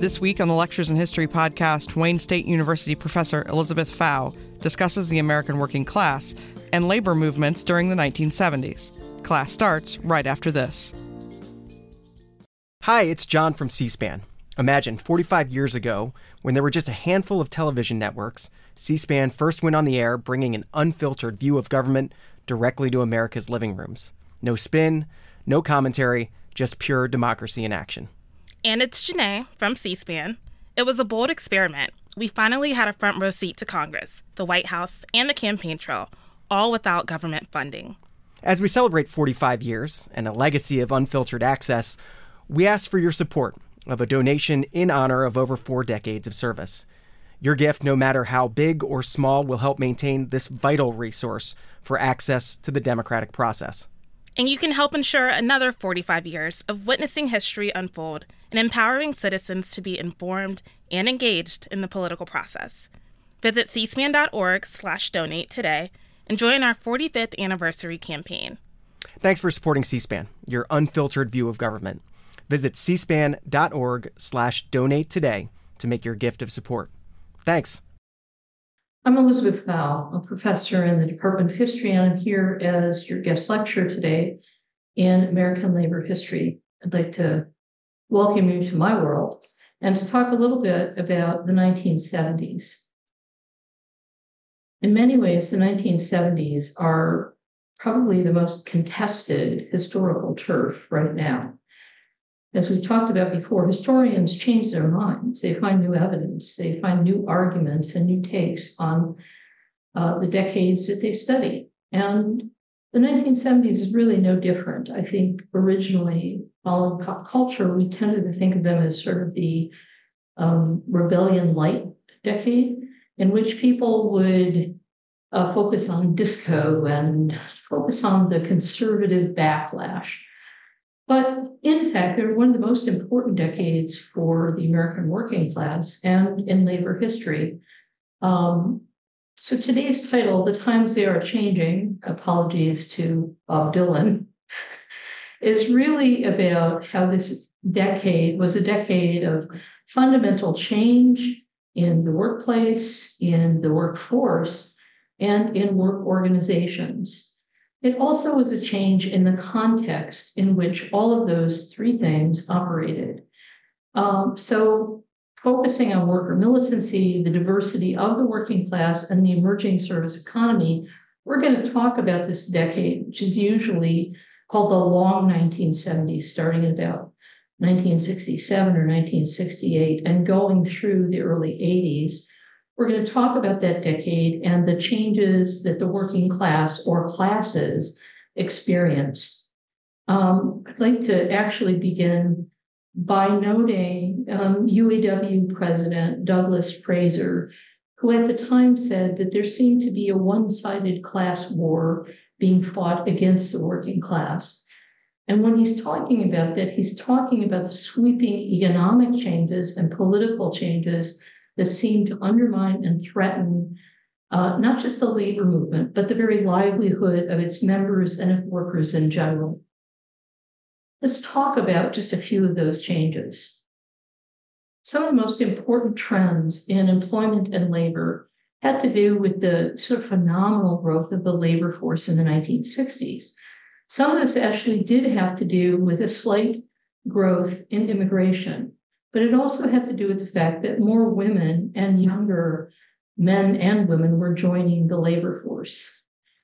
This week on the Lectures in History podcast, Wayne State University professor Elizabeth Pfau discusses the American working class and labor movements during the 1970s. Class starts right after this. Hi, it's John from C-SPAN. Imagine 45 years ago, when there were just a handful of television networks, C-SPAN first went on the air bringing an unfiltered view of government directly to America's living rooms. No spin, no commentary, just pure democracy in action. And it's Janae from C-SPAN. It was a bold experiment. We finally had a front row seat to Congress, the White House, and the campaign trail, all without government funding. As we celebrate 45 years and a legacy of unfiltered access, we ask for your support of a donation in honor of over 4 decades of service. Your gift, no matter how big or small, will help maintain this vital resource for access to the democratic process. And you can help ensure another 45 years of witnessing history unfold and empowering citizens to be informed and engaged in the political process. Visit cspan.org/donate today and join our 45th anniversary campaign. Thanks for supporting C-SPAN, your unfiltered view of government. Visit cspan.org/donate today to make your gift of support. Thanks. I'm Elizabeth Pfau, a professor in the Department of History, and I'm here as your guest lecturer today in American labor history. I'd like to welcome you to my world and to talk a little bit about the 1970s. In many ways, the 1970s are probably the most contested historical turf right now. As we talked about before, historians change their minds. They find new evidence, they find new arguments and new takes on the decades that they study. And the 1970s is really no different. I think originally, following pop culture, we tended to think of them as sort of the rebellion light decade, in which people would focus on disco and focus on the conservative backlash. But in fact, they're one of the most important decades for the American working class and in labor history. So today's title, The Times They Are Changing, apologies to Bob Dylan, is really about how this decade was a decade of fundamental change in the workplace, in the workforce, and in work organizations. It also was a change in the context in which all of those 3 things operated. So focusing on worker militancy, the diversity of the working class, and the emerging service economy, we're going to talk about this decade, which is usually called the long 1970s, starting at about 1967 or 1968 and going through the early 80s. We're going to talk about that decade and the changes that the working class or classes experienced. I'd like to actually begin by noting UAW President Douglas Fraser, who at the time said that there seemed to be a one-sided class war being fought against the working class. And when he's talking about that, he's talking about the sweeping economic changes and political changes that seem to undermine and threaten not just the labor movement, but the very livelihood of its members and of workers in general. Let's talk about just a few of those changes. Some of the most important trends in employment and labor had to do with the sort of phenomenal growth of the labor force in the 1960s. Some of this actually did have to do with a slight growth in immigration. But it also had to do with the fact that more women and younger men and women were joining the labor force.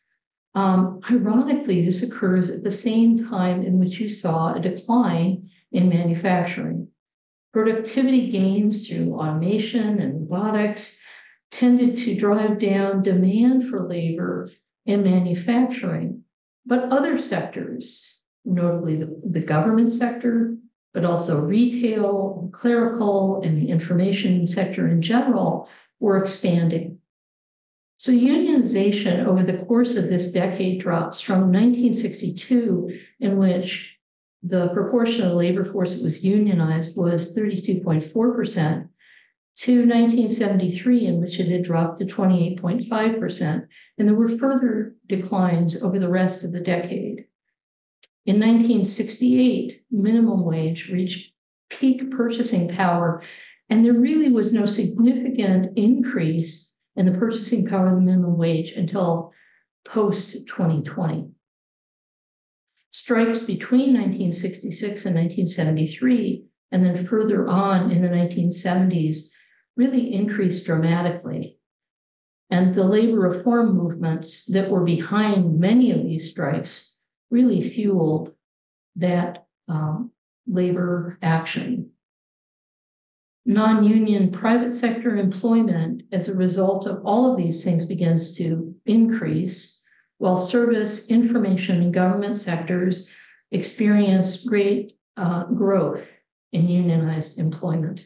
Ironically, this occurs at the same time in which you saw a decline in manufacturing. Productivity gains through automation and robotics tended to drive down demand for labor in manufacturing, but other sectors, notably the government sector, but also retail, clerical, and the information sector in general were expanding. So unionization over the course of this decade drops from 1962, in which the proportion of the labor force that was unionized was 32.4%, to 1973, in which it had dropped to 28.5%, and there were further declines over the rest of the decade. In 1968, minimum wage reached peak purchasing power, and there really was no significant increase in the purchasing power of the minimum wage until post-2020. Strikes between 1966 and 1973, and then further on in the 1970s, really increased dramatically. And the labor reform movements that were behind many of these strikes really fueled that labor action. Non-union private sector employment as a result of all of these things begins to increase, while service, information, and government sectors experience great growth in unionized employment.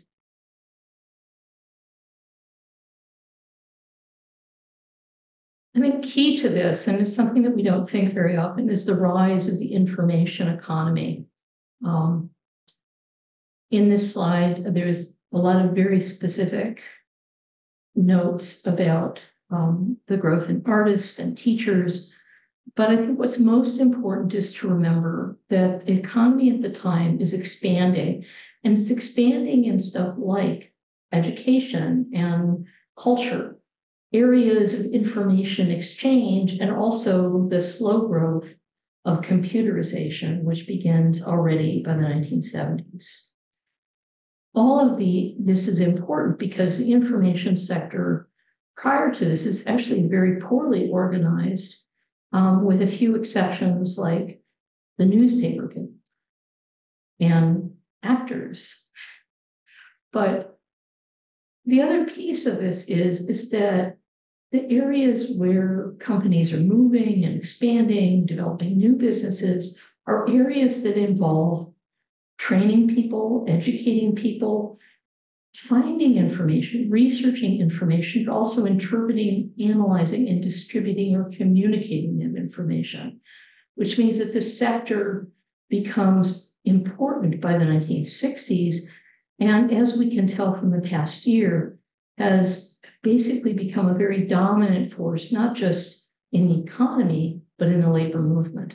I think key to this, and it's something that we don't think very often, is the rise of the information economy. In this slide, there's a lot of very specific notes about the growth in artists and teachers. But I think what's most important is to remember that the economy at the time is expanding, and it's expanding in stuff like education and culture, areas of information exchange, and also the slow growth of computerization, which begins already by the 1970s. All of this is important because the information sector prior to this is actually very poorly organized, with a few exceptions like the newspaper and actors. But the other piece of this is that the areas where companies are moving and expanding, developing new businesses, are areas that involve training people, educating people, finding information, researching information, but also interpreting, analyzing, and distributing or communicating that information, which means that the sector becomes important by the 1960s, and as we can tell from the past year, has basically become a very dominant force, not just in the economy, but in the labor movement.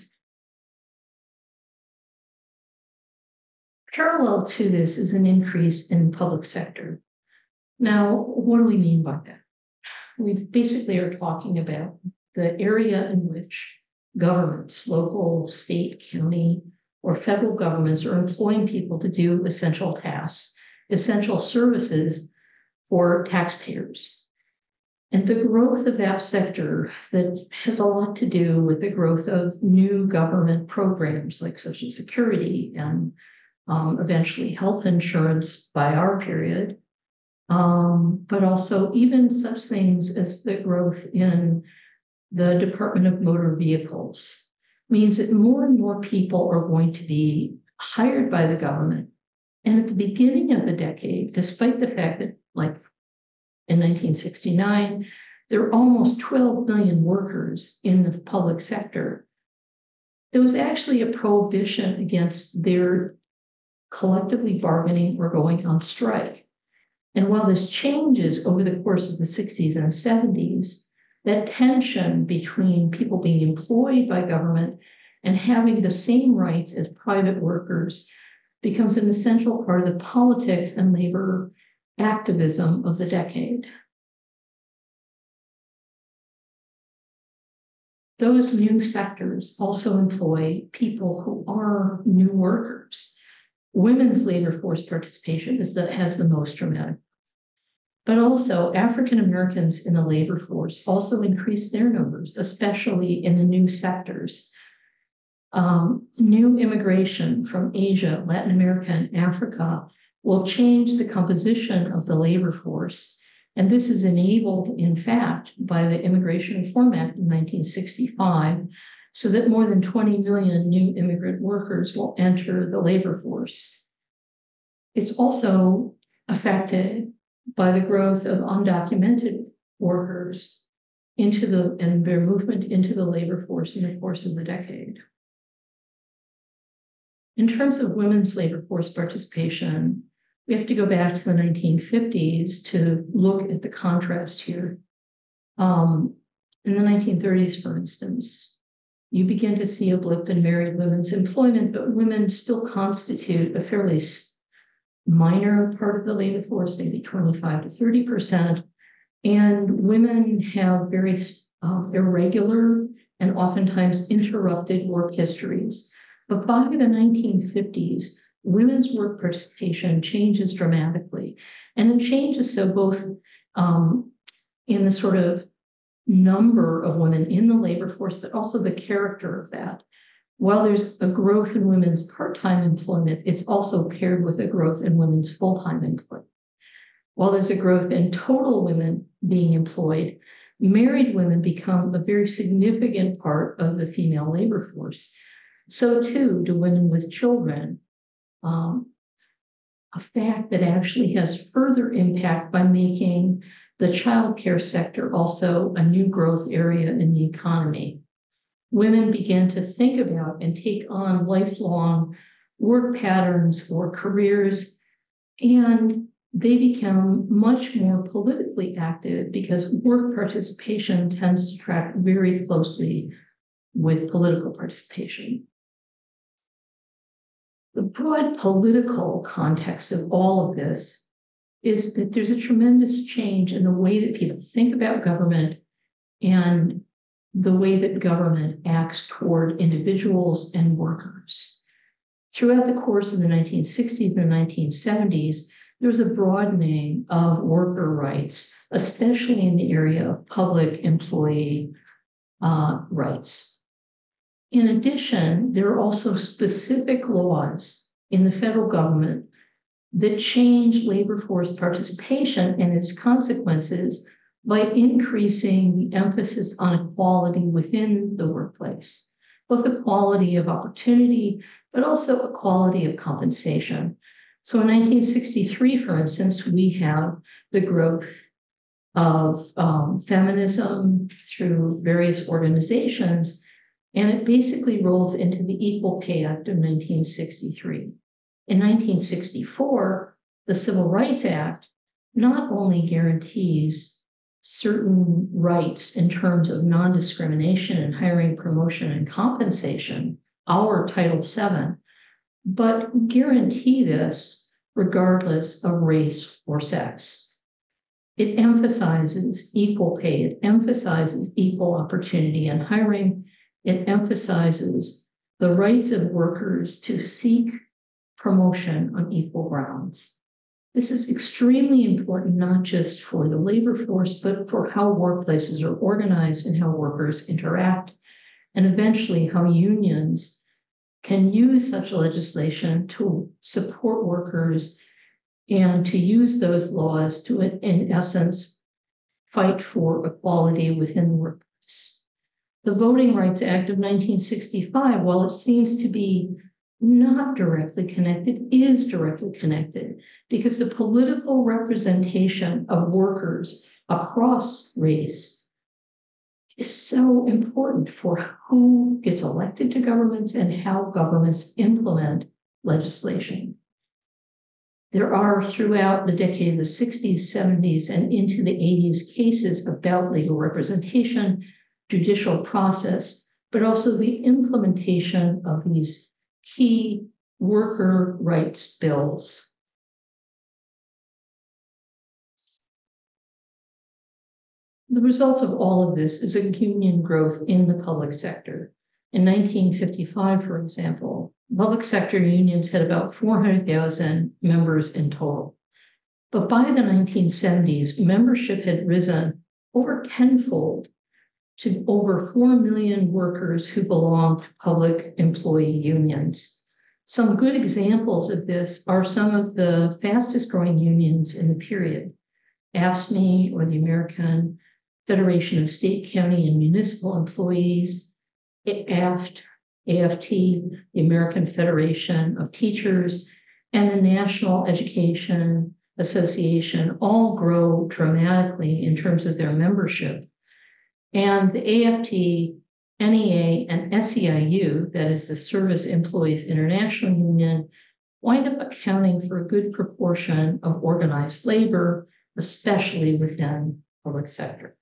Parallel to this is an increase in public sector. Now, what do we mean by that? We basically are talking about the area in which governments, local, state, county, or federal governments are employing people to do essential tasks, essential services for taxpayers. And the growth of that sector that has a lot to do with the growth of new government programs like Social Security and eventually health insurance by our period, but also even such things as the growth in the Department of Motor Vehicles means that more and more people are going to be hired by the government. And at the beginning of the decade, despite the fact that, like in 1969, there were almost 12 million workers in the public sector, there was actually a prohibition against their collectively bargaining or going on strike. And while this changes over the course of the 60s and 70s, that tension between people being employed by government and having the same rights as private workers becomes an essential part of the politics and labor activism of the decade. Those new sectors also employ people who are new workers. Women's labor force participation has the most dramatic. But also African Americans in the labor force also increased their numbers, especially in the new sectors. New immigration from Asia, Latin America, and Africa will change the composition of the labor force. And this is enabled, in fact, by the Immigration Reform Act in 1965, so that more than 20 million new immigrant workers will enter the labor force. It's also affected by the growth of undocumented workers and their movement into the labor force in the course of the decade. In terms of women's labor force participation, we have to go back to the 1950s to look at the contrast here. In the 1930s, for instance, you begin to see a blip in married women's employment, but women still constitute a fairly minor part of the labor force, maybe 25 to 30%. And women have very irregular and oftentimes interrupted work histories. But by the 1950s, women's work participation changes dramatically. And it changes so both in the sort of number of women in the labor force, but also the character of that. While there's a growth in women's part-time employment, it's also paired with a growth in women's full-time employment. While there's a growth in total women being employed, married women become a very significant part of the female labor force. So too do women with children, a fact that actually has further impact by making the childcare sector also a new growth area in the economy. Women began to think about and take on lifelong work patterns or careers, and they become much more politically active because work participation tends to track very closely with political participation. The broad political context of all of this is that there's a tremendous change in the way that people think about government and the way that government acts toward individuals and workers. Throughout the course of the 1960s and 1970s, there was a broadening of worker rights, especially in the area of public employee rights. In addition, there are also specific laws in the federal government that change labor force participation and its consequences by increasing the emphasis on equality within the workplace, both equality of opportunity, but also equality of compensation. So in 1963, for instance, we have the growth of feminism through various organizations, and it basically rolls into the Equal Pay Act of 1963. In 1964, the Civil Rights Act not only guarantees certain rights in terms of non-discrimination in hiring, promotion, and compensation, our Title VII, but guarantee this regardless of race or sex. It emphasizes equal pay. It emphasizes equal opportunity in hiring. It emphasizes the rights of workers to seek promotion on equal grounds. This is extremely important, not just for the labor force, but for how workplaces are organized and how workers interact, and eventually how unions can use such legislation to support workers and to use those laws to, in essence, fight for equality within the workplace. The Voting Rights Act of 1965, while it seems to be not directly connected, is directly connected because the political representation of workers across race is so important for who gets elected to governments and how governments implement legislation. There are, throughout the decade of the 60s, 70s, and into the 80s, cases about legal representation, judicial process, but also the implementation of these key worker rights bills. The result of all of this is a union growth in the public sector. In 1955, for example, public sector unions had about 400,000 members in total. But by the 1970s, membership had risen over tenfold to over 4 million workers who belong to public employee unions. Some good examples of this are some of the fastest growing unions in the period. AFSCME, or the American Federation of State, County, and Municipal Employees, AFT, the American Federation of Teachers, and the National Education Association all grow dramatically in terms of their membership. And the AFT, NEA, and SEIU, that is the Service Employees International Union, wind up accounting for a good proportion of organized labor, especially within the public sector.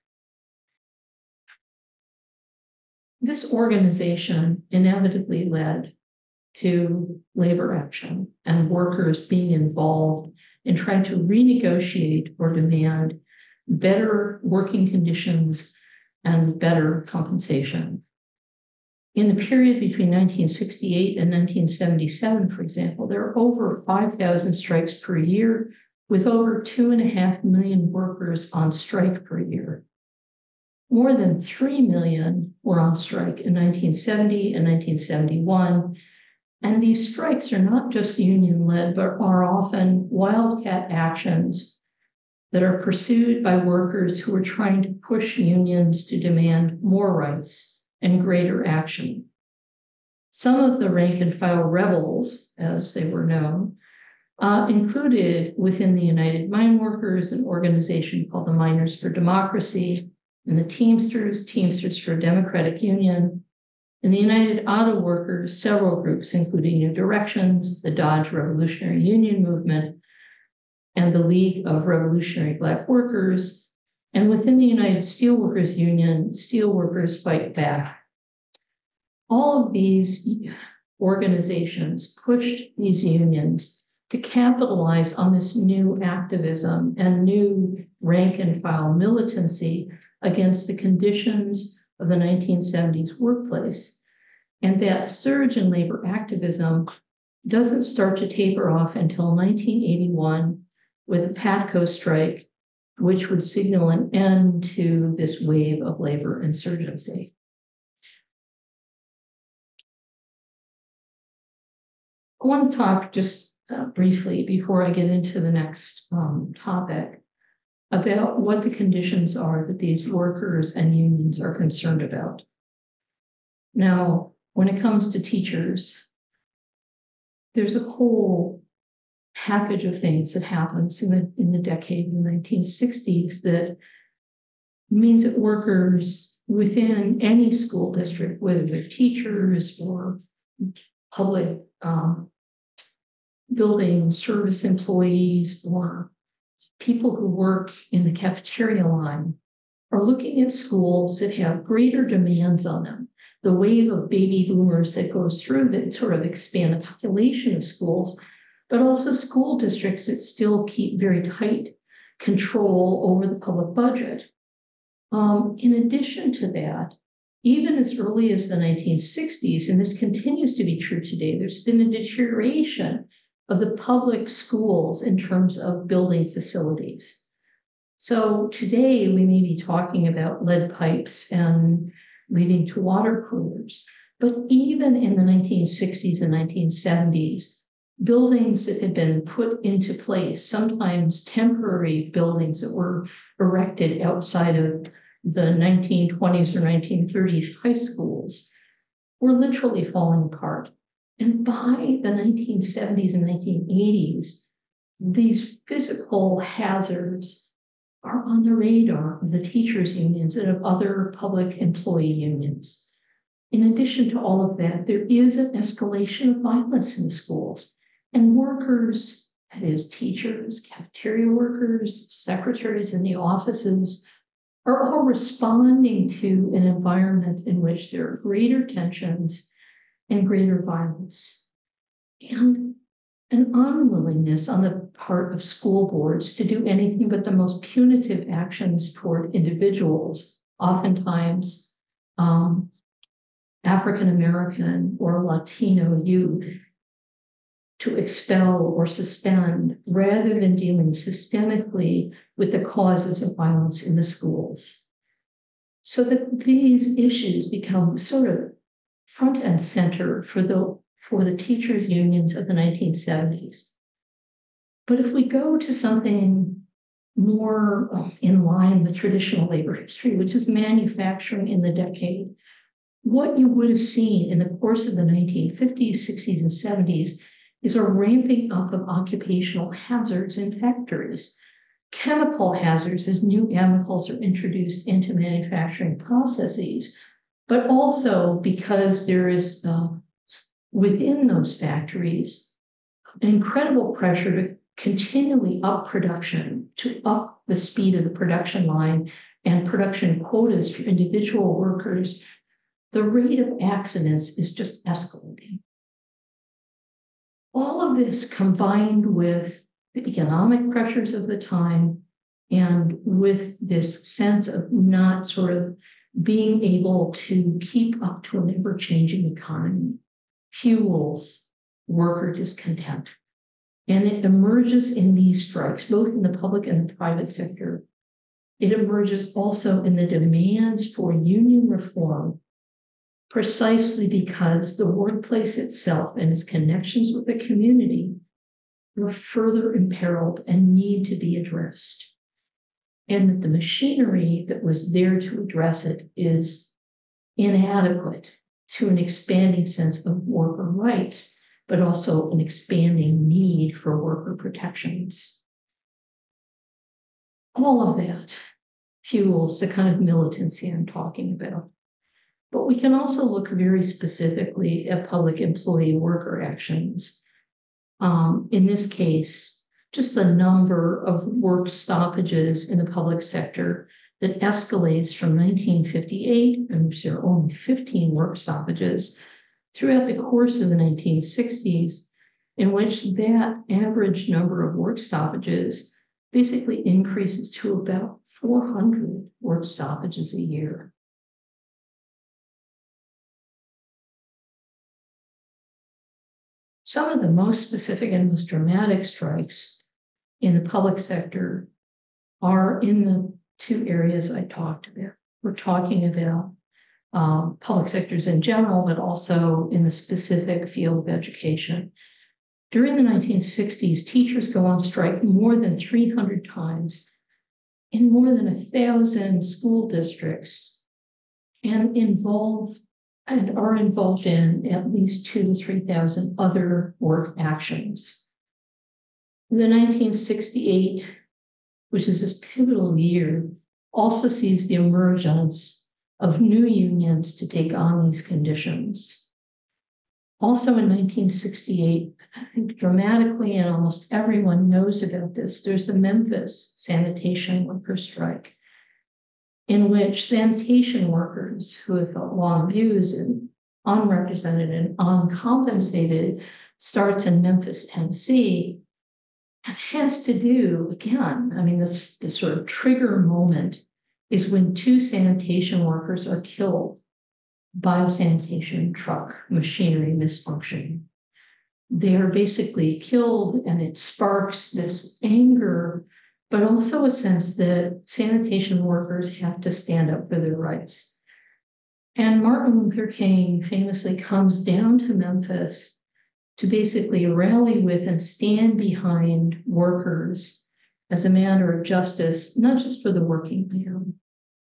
This organization inevitably led to labor action and workers being involved in trying to renegotiate or demand better working conditions and better compensation. In the period between 1968 and 1977, for example, there are over 5,000 strikes per year, with over 2.5 million workers on strike per year. More than 3 million were on strike in 1970 and 1971. And these strikes are not just union-led, but are often wildcat actions that are pursued by workers who are trying to push unions to demand more rights and greater action. Some of the rank-and-file rebels, as they were known, included within the United Mine Workers an organization called the Miners for Democracy, and the Teamsters for a Democratic Union, in the United Auto Workers, several groups, including New Directions, the Dodge Revolutionary Union Movement, and the League of Revolutionary Black Workers, and within the United Steelworkers Union, Steelworkers Fight Back. All of these organizations pushed these unions to capitalize on this new activism and new rank-and-file militancy against the conditions of the 1970s workplace. And that surge in labor activism doesn't start to taper off until 1981 with the PATCO strike, which would signal an end to this wave of labor insurgency. I want to talk just briefly before I get into the next topic about what the conditions are that these workers and unions are concerned about. Now, when it comes to teachers, there's a whole package of things that happens in the decade in the 1960s that means that workers within any school district, whether they're teachers or public building service employees or people who work in the cafeteria line, are looking at schools that have greater demands on them. The wave of baby boomers that goes through that sort of expand the population of schools, but also school districts that still keep very tight control over the public budget. In addition to that, even as early as the 1960s, and this continues to be true today, there's been a deterioration of the public schools in terms of building facilities. So today we may be talking about lead pipes and leading to water coolers, but even in the 1960s and 1970s, buildings that had been put into place, sometimes temporary buildings that were erected outside of the 1920s or 1930s high schools, were literally falling apart. And by the 1970s and 1980s, these physical hazards are on the radar of the teachers' unions and of other public employee unions. In addition to all of that, there is an escalation of violence in the schools. And workers, that is teachers, cafeteria workers, secretaries in the offices, are all responding to an environment in which there are greater tensions and greater violence, and an unwillingness on the part of school boards to do anything but the most punitive actions toward individuals, oftentimes African American or Latino youth, to expel or suspend, rather than dealing systemically with the causes of violence in the schools. So that these issues become sort of front and center for the teachers' unions of the 1970s. But if we go to something more in line with traditional labor history, which is manufacturing in the decade, what you would have seen in the course of the 1950s, 60s, and 70s is a ramping up of occupational hazards in factories. Chemical hazards, as new chemicals are introduced into manufacturing processes, but also because there is within those factories an incredible pressure to continually up production, to up the speed of the production line and production quotas for individual workers. The rate of accidents is just escalating. All of this combined with the economic pressures of the time and with this sense of not sort of being able to keep up to an ever-changing economy fuels worker discontent. And it emerges in these strikes, both in the public and the private sector. It emerges also in the demands for union reform, precisely because the workplace itself and its connections with the community were further imperiled and need to be addressed. And that the machinery that was there to address it is inadequate to an expanding sense of worker rights, but also an expanding need for worker protections. All of that fuels the kind of militancy I'm talking about. But we can also look very specifically at public employee worker actions. In this case, just the number of work stoppages in the public sector that escalates from 1958, in which there are only 15 work stoppages, throughout the course of the 1960s, in which that average number of work stoppages basically increases to about 400 work stoppages a year. Some of the most specific and most dramatic strikes in the public sector are in the two areas I talked about. We're talking about public sectors in general, but also in the specific field of education. During the 1960s, teachers go on strike more than 300 times in more than 1,000 school districts and are involved in at least 2,000 to 3,000 other work actions. The 1968, which is this pivotal year, also sees the emergence of new unions to take on these conditions. Also in 1968, I think dramatically, and almost everyone knows about this, there's the Memphis sanitation worker strike, in which sanitation workers who have felt long abused and unrepresented and uncompensated starts in Memphis, Tennessee, and has to do, again, I mean, this sort of trigger moment is when 2 sanitation workers are killed by a sanitation truck machinery misfunction. They are basically killed, and it sparks this anger, but also a sense that sanitation workers have to stand up for their rights. And Martin Luther King famously comes down to Memphis to basically rally with and stand behind workers as a matter of justice, not just for the working man,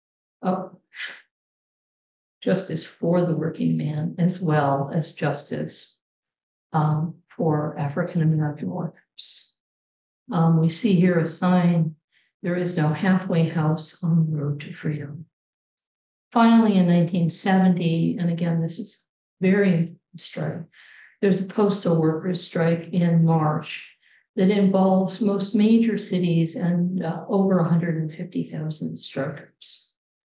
justice for the working man, as well as justice for African American workers. We see here a sign, "There is no halfway house on the road to freedom." Finally, in 1970, and again, this is very important strike, there's a postal workers strike in March that involves most major cities and over 150,000 strikers.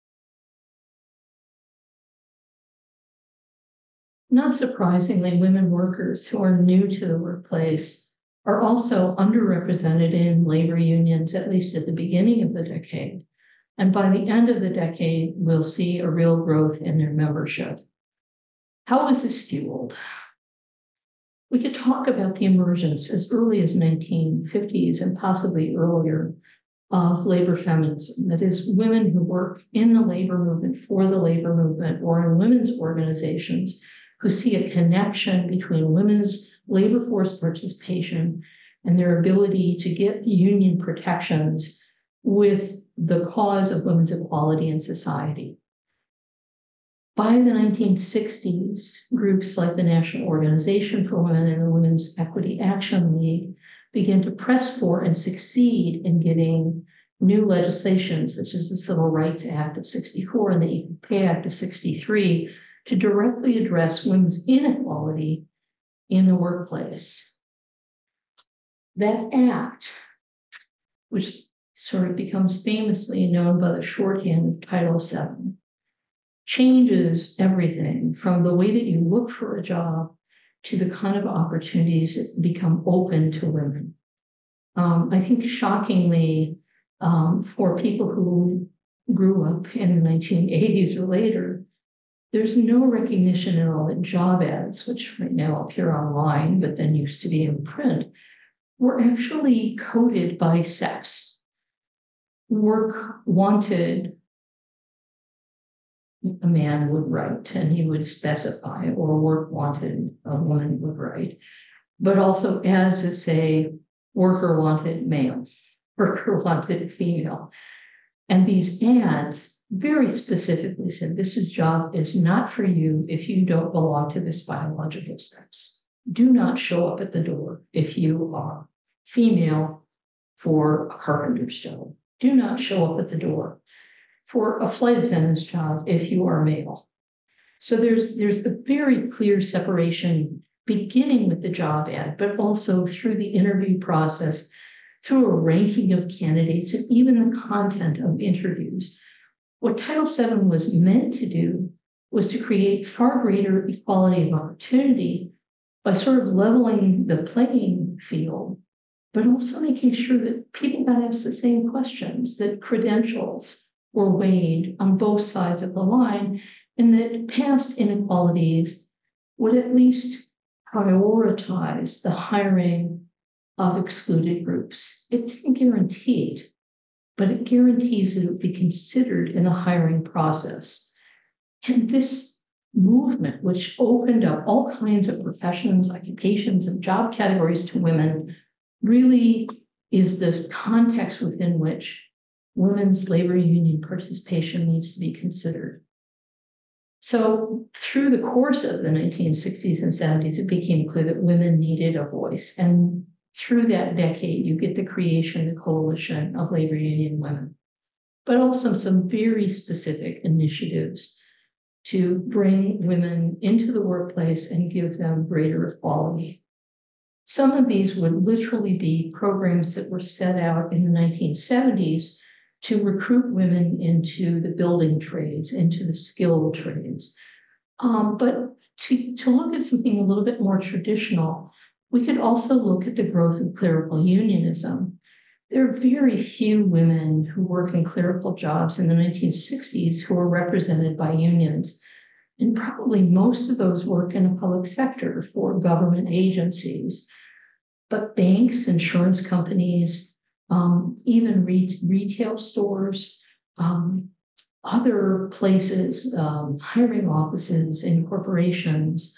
Not surprisingly, women workers who are new to the workplace are also underrepresented in labor unions, at least at the beginning of the decade. And by the end of the decade, we'll see a real growth in their membership. How was this fueled? We could talk about the emergence as early as 1950s and possibly earlier of labor feminism. That is, women who work in the labor movement, for the labor movement, or in women's organizations who see a connection between women's labor force participation and their ability to get union protections with the cause of women's equality in society. By the 1960s, groups like the National Organization for Women and the Women's Equity Action League began to press for and succeed in getting new legislation, such as the Civil Rights Act of '64 and the Equal Pay Act of '63, to directly address women's inequality in the workplace. That act, which sort of becomes famously known by the shorthand of Title VII, changes everything from the way that you look for a job to the kind of opportunities that become open to women. I think shockingly, for people who grew up in the 1980s or later, there's no recognition at all that job ads, which right now appear online, but then used to be in print, were actually coded by sex. Work wanted, a man would write, and he would specify, or work wanted, a woman would write. But also as a, say, worker wanted male, worker wanted female. And these ads very specifically said, this job is not for you if you don't belong to this biological sex. Do not show up at the door if you are female for a carpenter's job. Do not show up at the door for a flight attendant's job if you are male. So there's a very clear separation beginning with the job ad, but also through the interview process, through a ranking of candidates, and even the content of interviews. What Title VII was meant to do was to create far greater equality of opportunity by sort of leveling the playing field, but also making sure that people got asked the same questions, that credentials were weighed on both sides of the line, and that past inequalities would at least prioritize the hiring of excluded groups. It didn't guarantee it, but it guarantees that it would be considered in the hiring process. And this movement, which opened up all kinds of professions, occupations, and job categories to women, really is the context within which women's labor union participation needs to be considered. So through the course of the 1960s and 70s, it became clear that women needed a voice. And through that decade, you get the creation of the Coalition of Labor Union Women, but also some very specific initiatives to bring women into the workplace and give them greater equality. Some of these would literally be programs that were set out in the 1970s to recruit women into the building trades, into the skilled trades. But to look at something a little bit more traditional, we could also look at the growth of clerical unionism. There are very few women who work in clerical jobs in the 1960s who are represented by unions. And probably most of those work in the public sector for government agencies. But banks, insurance companies, even retail stores, other places, hiring offices in corporations,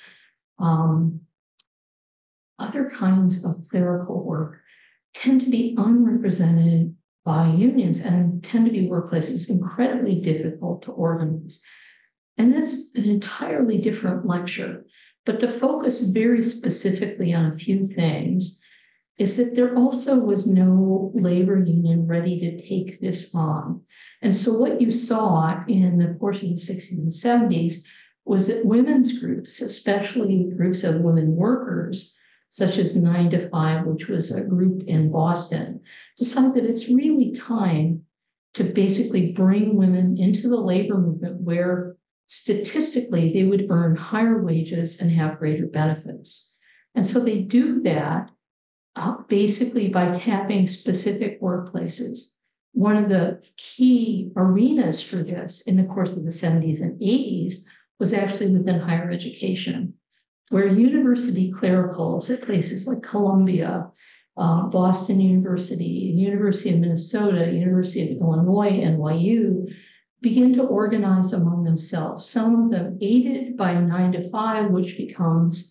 other kinds of clerical work tend to be unrepresented by unions and tend to be workplaces incredibly difficult to organize. And that's an entirely different lecture. But to focus very specifically on a few things is that there also was no labor union ready to take this on. And so what you saw in the course of the 60s and 70s was that women's groups, especially groups of women workers, such as 9 to 5, which was a group in Boston, decided that it's really time to basically bring women into the labor movement where statistically they would earn higher wages and have greater benefits. And so they do that basically by tapping specific workplaces. One of the key arenas for this in the course of the 70s and 80s was actually within higher education, where university clericals at places like Columbia, Boston University, University of Minnesota, University of Illinois, NYU, begin to organize among themselves. Some of them aided by 9 to 5, which becomes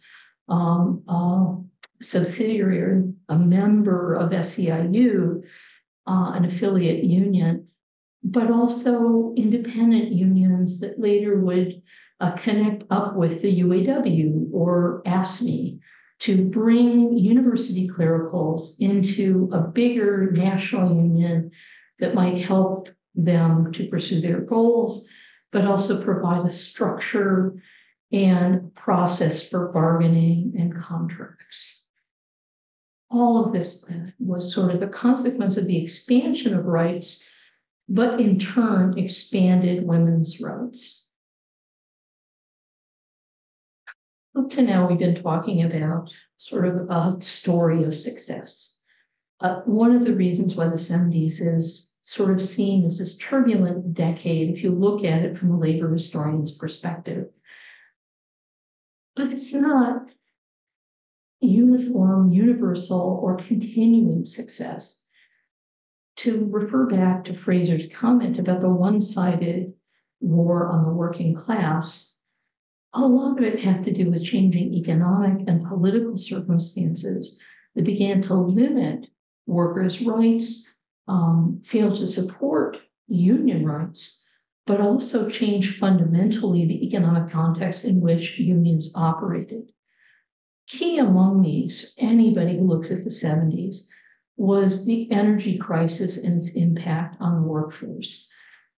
a subsidiary or a member of SEIU, an affiliate union, but also independent unions that later would connect up with the UAW or AFSCME to bring university clericals into a bigger national union that might help them to pursue their goals, but also provide a structure and process for bargaining and contracts. All of this was sort of a consequence of the expansion of rights, but in turn expanded women's rights. Up to now, we've been talking about sort of a story of success. One of the reasons why the 70s is sort of seen as this turbulent decade, if you look at it from a labor historian's perspective. But it's not uniform, universal, or continuing success. To refer back to Fraser's comment about the one-sided war on the working class, a lot of it had to do with changing economic and political circumstances that began to limit workers' rights, fail to support union rights, but also change fundamentally the economic context in which unions operated. Key among these, anybody who looks at the 70s, was the energy crisis and its impact on the workforce.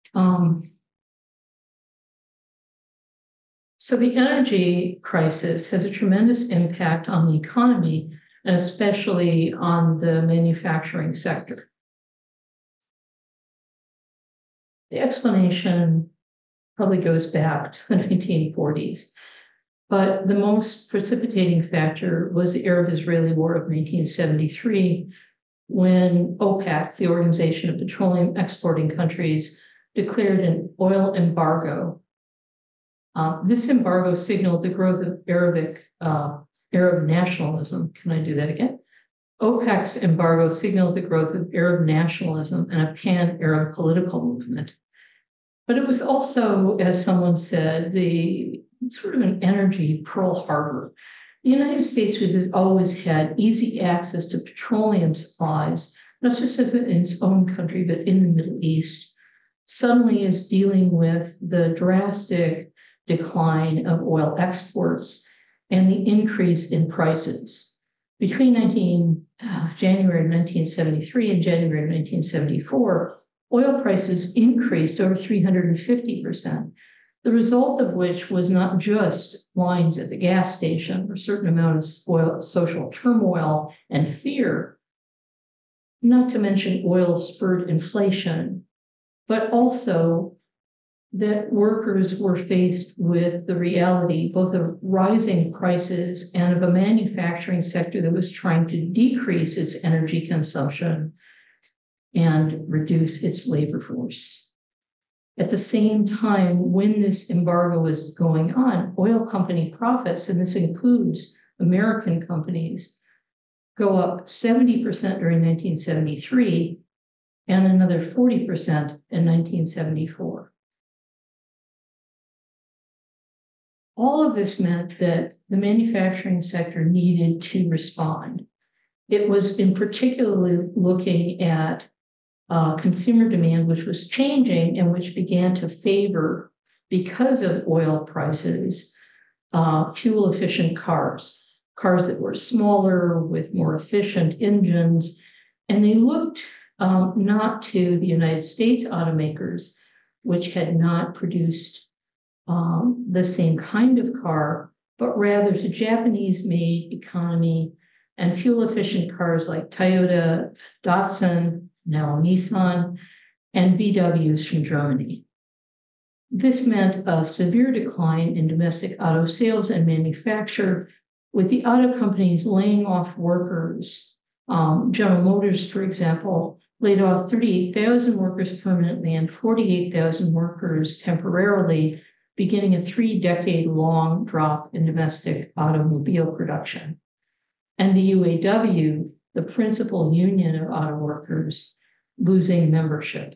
So the energy crisis has a tremendous impact on the economy, and especially on the manufacturing sector. The explanation probably goes back to the 1940s, but the most precipitating factor was the Arab-Israeli War of 1973, when OPEC, the Organization of Petroleum Exporting Countries, declared an oil embargo. This embargo signaled the growth of Arab nationalism. Can I do that again? OPEC's embargo signaled the growth of Arab nationalism and a pan-Arab political movement. But it was also, as someone said, the sort of an energy Pearl Harbor. The United States has always had easy access to petroleum supplies, not just in its own country, but in the Middle East. Suddenly is dealing with the drastic decline of oil exports and the increase in prices. Between January of 1973 and January of 1974, oil prices increased over 350%, the result of which was not just lines at the gas station or a certain amount of social turmoil and fear, not to mention oil spurred inflation, but also that workers were faced with the reality both of rising prices and of a manufacturing sector that was trying to decrease its energy consumption and reduce its labor force. At the same time, when this embargo was going on, oil company profits, and this includes American companies, go up 70% during 1973 and another 40% in 1974. All of this meant that the manufacturing sector needed to respond. It was in particularly looking at consumer demand, which was changing and which began to favor, because of oil prices, fuel-efficient cars that were smaller with more efficient engines. And they looked not to the United States automakers, which had not produced the same kind of car, but rather to Japanese-made economy and fuel-efficient cars like Toyota, Datsun, now Nissan, and VWs from Germany. This meant a severe decline in domestic auto sales and manufacture, with the auto companies laying off workers. General Motors, for example, laid off 38,000 workers permanently and 48,000 workers temporarily, beginning a 3-decade-long drop in domestic automobile production. And the UAW, the principal union of auto workers, losing membership.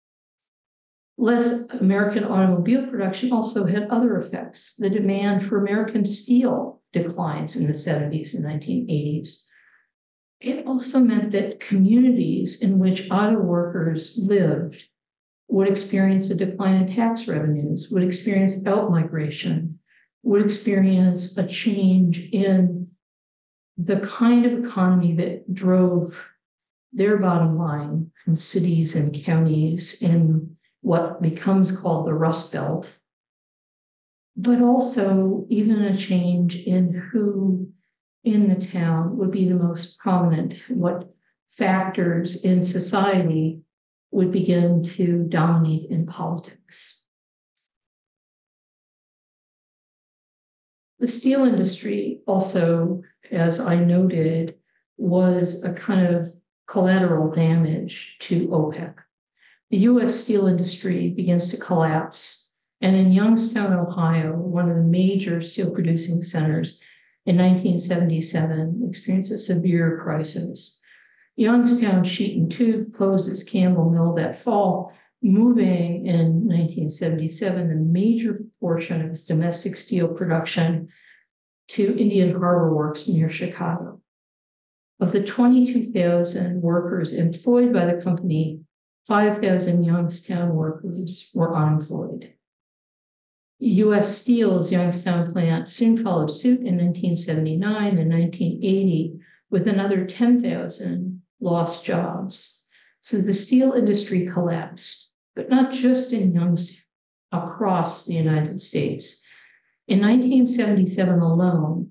Less American automobile production also had other effects. The demand for American steel declines in the 70s and 1980s. It also meant that communities in which auto workers lived would experience a decline in tax revenues, would experience outmigration, would experience a change in the kind of economy that drove their bottom line from cities and counties in what becomes called the Rust Belt, but also even a change in who in the town would be the most prominent, what factors in society would begin to dominate in politics. The steel industry also, as I noted, was a kind of collateral damage to OPEC. The U.S. steel industry begins to collapse, and in Youngstown, Ohio, one of the major steel producing centers, in 1977, experienced a severe crisis. Youngstown Sheet and Tube closes Campbell Mill that fall, moving in 1977 the major portion of its domestic steel production to Indian Harbor Works near Chicago. Of the 22,000 workers employed by the company, 5,000 Youngstown workers were unemployed. U.S. Steel's Youngstown plant soon followed suit in 1979 and 1980 with another 10,000 lost jobs. So the steel industry collapsed, but not just in Youngstown, across the United States. In 1977 alone,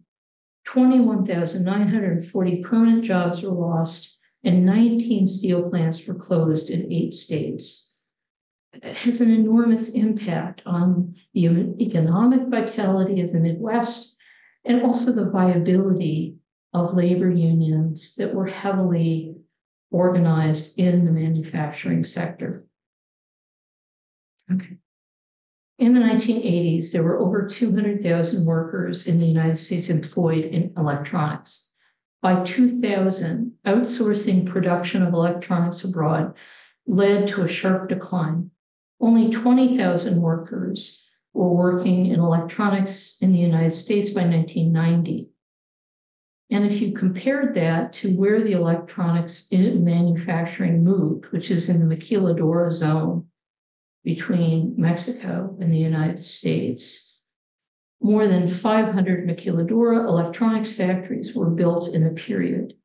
21,940 permanent jobs were lost and 19 steel plants were closed in 8 states. It has an enormous impact on the economic vitality of the Midwest and also the viability of labor unions that were heavily organized in the manufacturing sector. Okay. In the 1980s, there were over 200,000 workers in the United States employed in electronics. By 2000, outsourcing production of electronics abroad led to a sharp decline. Only 20,000 workers were working in electronics in the United States by 1990. And if you compared that to where the electronics in manufacturing moved, which is in the Maquiladora zone between Mexico and the United States, more than 500 Maquiladora electronics factories were built in the period.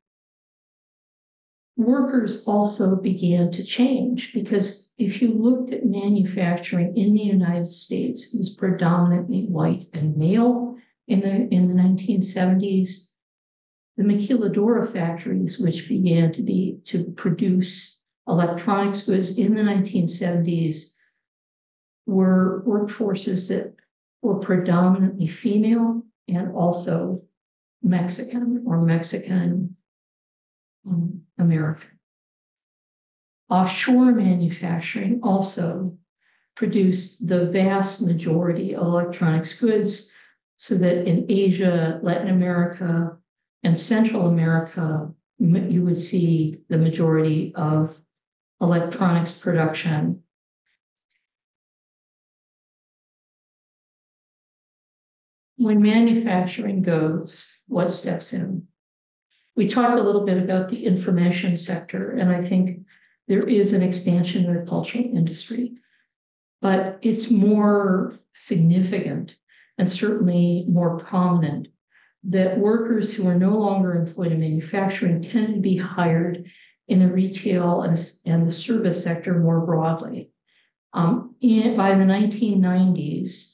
Workers also began to change because if you looked at manufacturing in the United States, it was predominantly white and male in the 1970s. The Maquiladora factories, which began to produce electronics goods in the 1970s, were workforces that were predominantly female and also Mexican or Mexican American. Offshore manufacturing also produced the vast majority of electronics goods, so that in Asia, Latin America, and Central America, you would see the majority of electronics production. When manufacturing goes, what steps in? We talked a little bit about the information sector, and I think there is an expansion in the cultural industry, but it's more significant and certainly more prominent that workers who are no longer employed in manufacturing tend to be hired in the retail and the service sector more broadly. By the 1990s,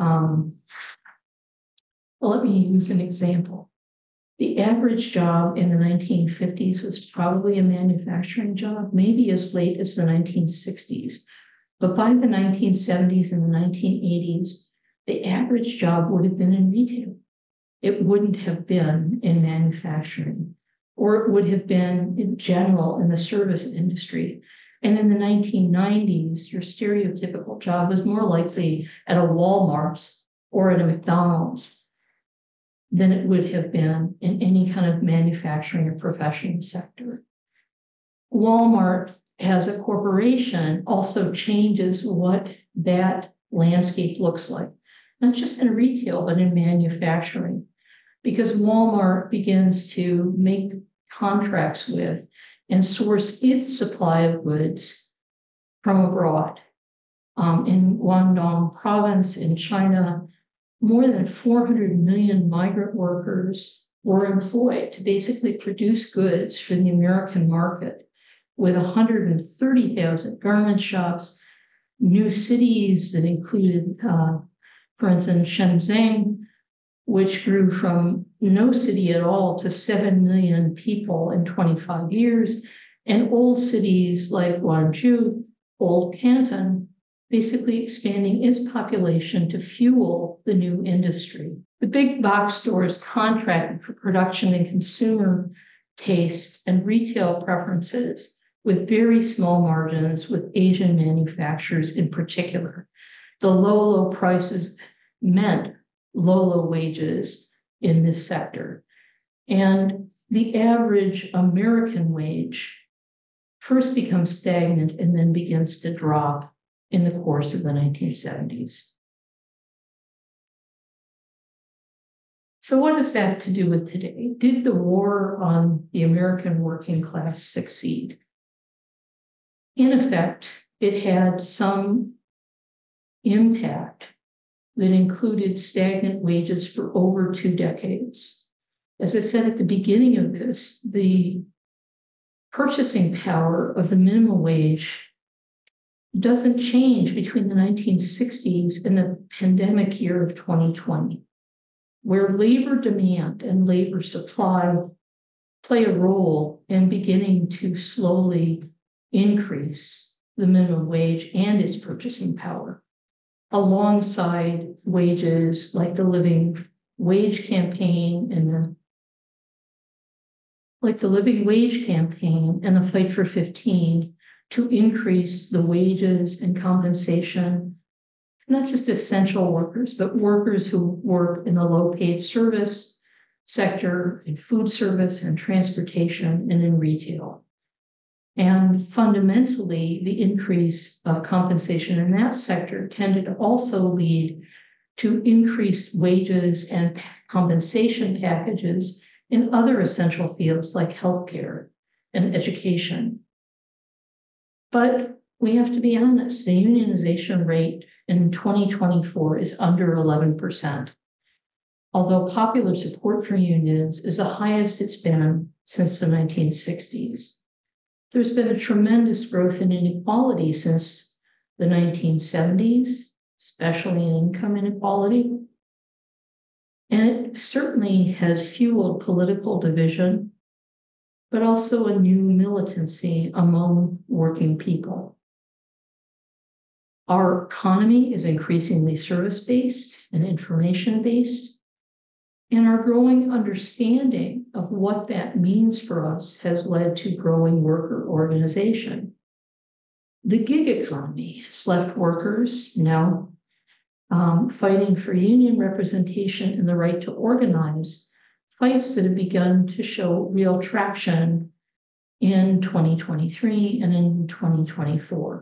let me use an example. The average job in the 1950s was probably a manufacturing job, maybe as late as the 1960s. But by the 1970s and the 1980s, the average job would have been in retail. It wouldn't have been in manufacturing, or it would have been in general in the service industry. And in the 1990s, your stereotypical job was more likely at a Walmart or at a McDonald's than it would have been in any kind of manufacturing or professional sector. Walmart, as a corporation, also changes what that landscape looks like, not just in retail, but in manufacturing, because Walmart begins to make contracts with and source its supply of goods from abroad. In Guangdong province in China, more than 400 million migrant workers were employed to basically produce goods for the American market, with 130,000 garment shops, new cities that included, for instance, Shenzhen, which grew from no city at all to 7 million people in 25 years, and old cities like Guangzhou, Old Canton, basically expanding its population to fuel the new industry. The big box stores contracted for production and consumer taste and retail preferences with very small margins with Asian manufacturers in particular. The low prices meant low wages in this sector. And the average American wage first becomes stagnant and then begins to drop in the course of the 1970s. So what does that have to do with today? Did the war on the American working class succeed? In effect, it had some impact that included stagnant wages for over 2 decades. As I said at the beginning of this, the purchasing power of the minimum wage doesn't change between the 1960s and the pandemic year of 2020, where labor demand and labor supply play a role in beginning to slowly increase the minimum wage and its purchasing power, alongside wages like the Living Wage campaign and the Fight for 15 to increase the wages and compensation, not just essential workers, but workers who work in the low-paid service sector, in food service and transportation, and in retail. And fundamentally, the increase of compensation in that sector tended to also lead to increased wages and compensation packages in other essential fields like healthcare and education. But we have to be honest, the unionization rate in 2024 is under 11%, although popular support for unions is the highest it's been since the 1960s. There's been a tremendous growth in inequality since the 1970s, especially in income inequality. And it certainly has fueled political division, but also a new militancy among working people. Our economy is increasingly service-based and information-based, and our growing understanding of what that means for us has led to growing worker organization. The gig economy has left workers now fighting for union representation and the right to organize, fights that have begun to show real traction in 2023 and in 2024.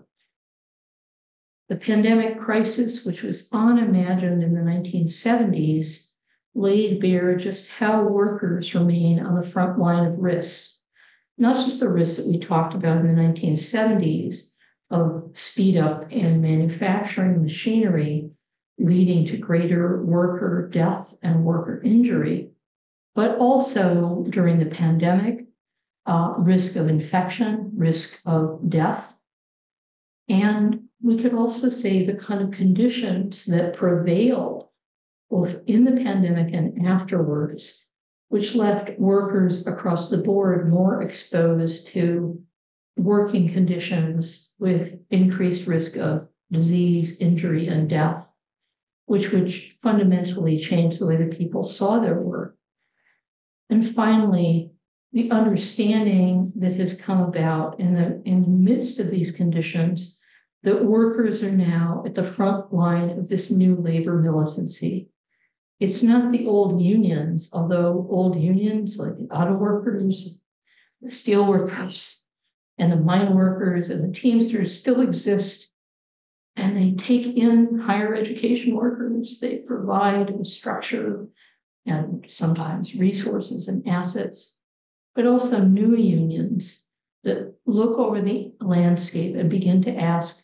The pandemic crisis, which was unimagined in the 1970s, laid bare just how workers remain on the front line of risks, not just the risks that we talked about in the 1970s of speed up in manufacturing machinery, leading to greater worker death and worker injury, but also during the pandemic, risk of infection, risk of death. And we could also say the kind of conditions that prevailed both in the pandemic and afterwards, which left workers across the board more exposed to working conditions with increased risk of disease, injury, and death, which would fundamentally change the way that people saw their work. And finally, the understanding that has come about in the midst of these conditions that workers are now at the front line of this new labor militancy. It's not the old unions, although old unions like the auto workers, the steel workers, and the mine workers and the Teamsters still exist. And they take in higher education workers. They provide a structure and sometimes resources and assets, but also new unions that look over the landscape and begin to ask,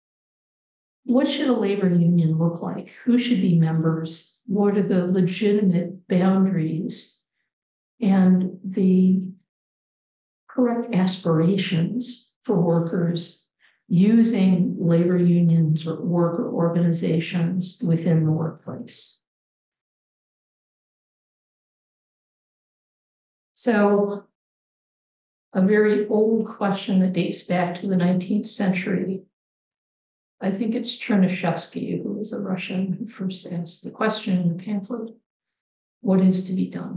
what should a labor union look like? Who should be members? What are the legitimate boundaries and the correct aspirations for workers using labor unions or worker organizations within the workplace? So, a very old question that dates back to the 19th century I think it's Chernyshevsky, who was a Russian, who first asked the question in the pamphlet, what is to be done?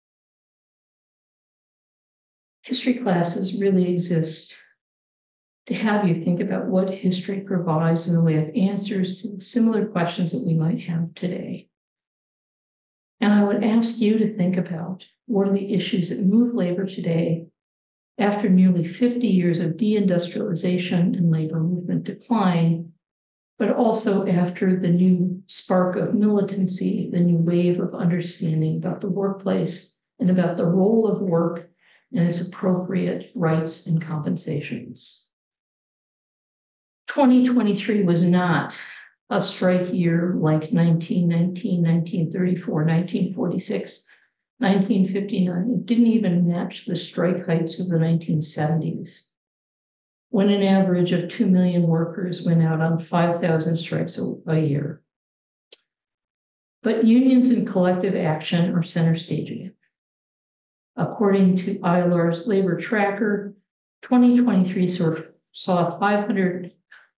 History classes really exist to have you think about what history provides in the way of answers to the similar questions that we might have today. And I would ask you to think about what are the issues that move labor today after nearly 50 years of deindustrialization and labor movement decline, but also after the new spark of militancy, the new wave of understanding about the workplace and about the role of work and its appropriate rights and compensations. 2023 was not a strike year like 1919, 1934, 1946, 1959. It didn't even match the strike heights of the 1970s, when an average of 2 million workers went out on 5,000 strikes a year. But unions and collective action are center stage again. According to ILR's labor tracker, 2023 saw 500.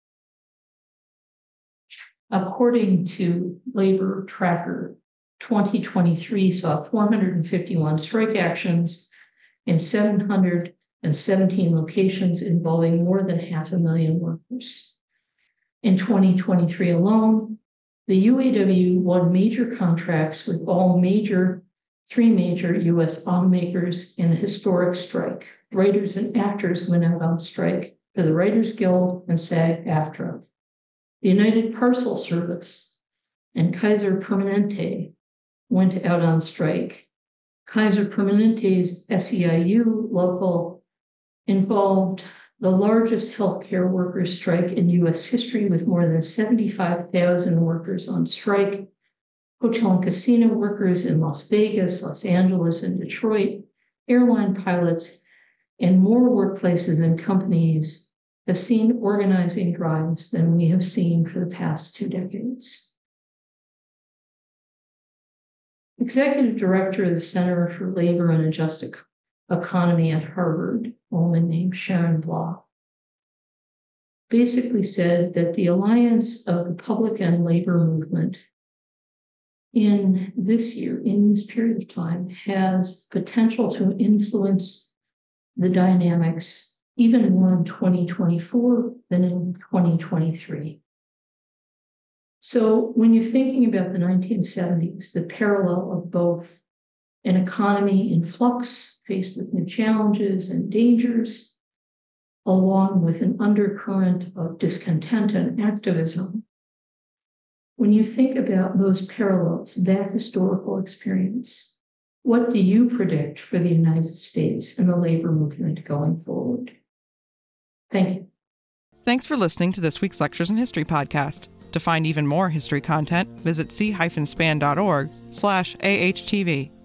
According to Labor Tracker, 2023 saw 451 strike actions in 717 locations involving more than 500,000 workers. In 2023 alone, the UAW won major contracts with three major U.S. automakers in a historic strike. Writers and actors went out on strike for the Writers Guild and SAG-AFTRA. The United Parcel Service and Kaiser Permanente went out on strike. Kaiser Permanente's SEIU local involved the largest healthcare workers' strike in U.S. history, with more than 75,000 workers on strike. Hotel and casino workers in Las Vegas, Los Angeles, and Detroit, airline pilots, and more workplaces and companies have seen organizing drives than we have seen for the past 2 decades. Executive Director of the Center for Labor and a Just Economy at Harvard, a woman named Sharon Bloch, basically said that the alliance of the public and labor movement in this year, in this period of time, has potential to influence the dynamics even more in 2024 than in 2023. So when you're thinking about the 1970s, the parallel of both an economy in flux faced with new challenges and dangers, along with an undercurrent of discontent and activism, when you think about those parallels, that historical experience, what do you predict for the United States and the labor movement going forward? Thank you. Thanks for listening to this week's Lectures in History podcast. To find even more history content, visit c-span.org/AHTV.